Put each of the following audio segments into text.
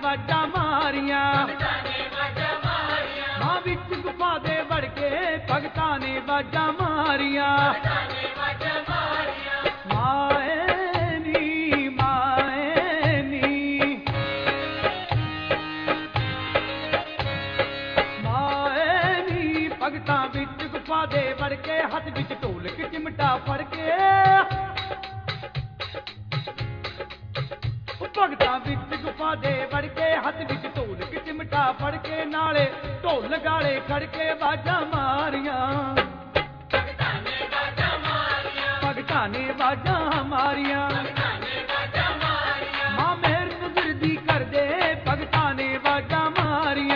वाजा मारिया मां विच गुफा दे वड़ के भगतां ने वाजा मारिया के हाथ विच ढोलक चिमटा फड़ के भगतां विच गुफा दे वड़ के हाथ विच ढोलक चिमटा फड़ के नाले ढोल गाले खड़के वाजा मारिया भगतां ने वाजा मारिया मां मेहर नजर दी कर दे भगतां ने वाजा मारिया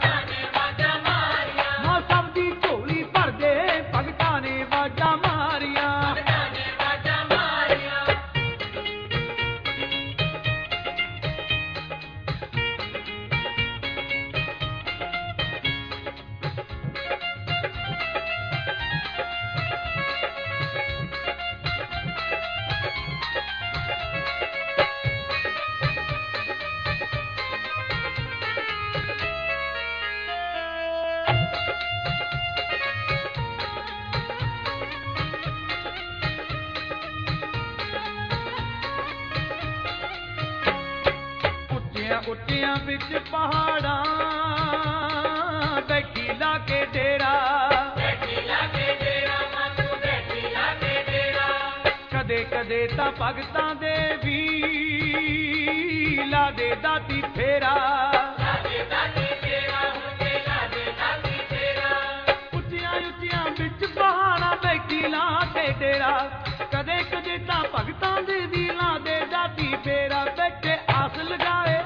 ਉੱਚਿਆਂ ਵਿੱਚ ਪਹਾੜਾਂ ਬੈਠੀ ਲਾ ਕੇ ਡੇਰਾ ਕਦੇ ਕਦੇ ਤਾਂ ਭਗਤਾਂ ਦੇ ਵੀ ਲਾ ਦੇ ਦਾਤੀ ਫੇਰਾ ਉੱਚਿਆਂ ਉੱਚਿਆਂ ਵਿੱਚ ਪਹਾੜਾਂ ਬੈਠੀ ਲਾ ਕੇ ਡੇਰਾ ਕਦੇ ਕਦੇ ਤਾਂ ਭਗਤਾਂ ਦੇ ਵੀ ਲਾ ਦੇ ਦਾਤੀ ਫੇਰਾ ਬੈਠੇ ਆਸ ਲਗਾਏ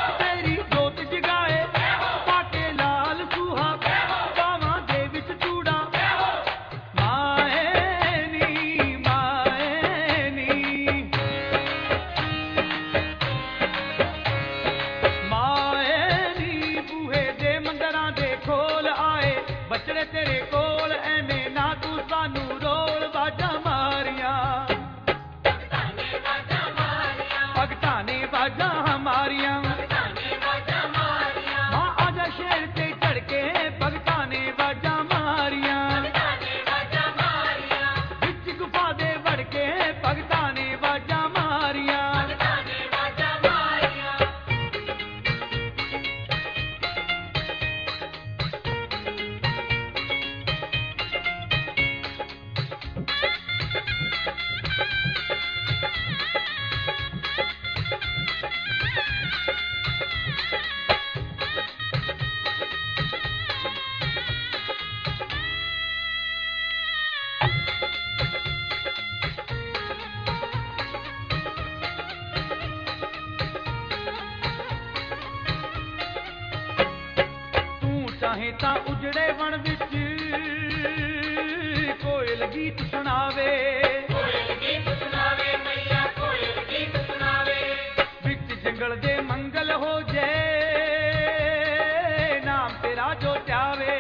ਚਾਹੇ ਤਾਂ ਉਜੜੇ ਵਣ ਵਿੱਚ ਕੋਇਲ ਗੀਤ ਸੁਣਾਵੇ ਮਈਆ ਕੋਇਲ ਗੀਤ ਸੁਣਾਵੇ ਵਿੱਚ ਜੰਗਲ ਦੇ ਮੰਗਲ ਹੋ ਜੇ ਨਾਮ ਤੇਰਾ ਜੋ ਚਾਵੇ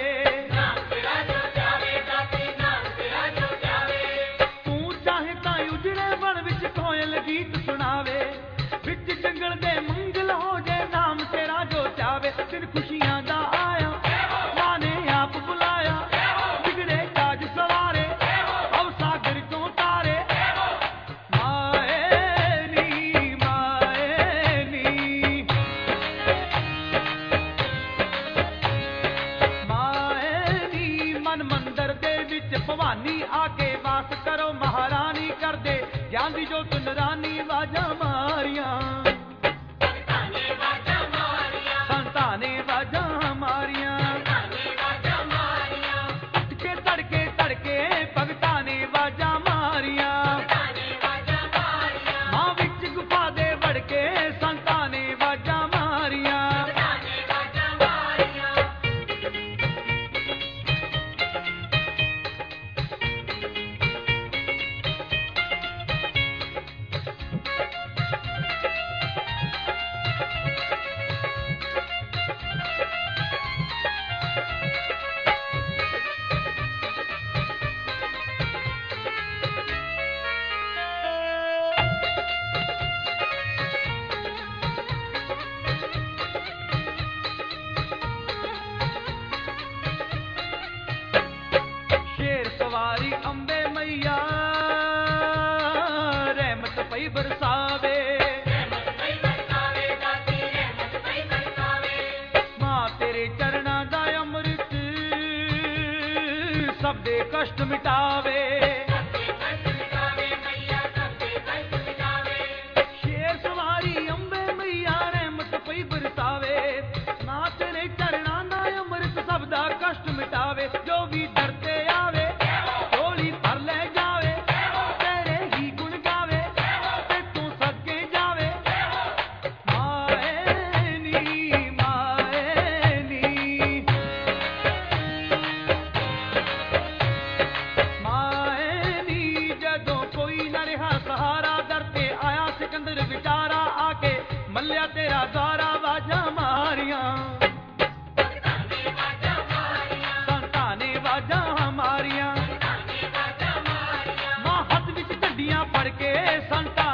ਤੂੰ ਚਾਹੇ ਤਾਂ ਉਜੜੇ ਵਣ ਵਿੱਚ ਕੋਇਲ ਗੀਤ ਸੁਣਾਵੇ ਵਿੱਚ ਜੰਗਲ ਦੇ ਮੰਗਲ ਹੋ ਜੇ ਨਾਮ ਤੇਰਾ ਜੋ ਚਾਵੇ ਦਿਨ ਖੁਸ਼ੀਆਂ ਦਾ भवानी आके वास करो महारानी कर दे ज्ञान दी जो तुन रानी वाजा मारिया संता ने वाजा मारिया तड़के तड़के तड़के भगता ने वाजा मारिया मां विच गुफा दे वड़ के संता ने वाजा मारिया तेरा सहारा, दर पे आया सिकंदर बेचारा, आके मल्लिया तेरा द्वारा, वाजा मारियां संतां ने वाजा मारियां, मां हत्थ विच झंडियां फड़ के संतां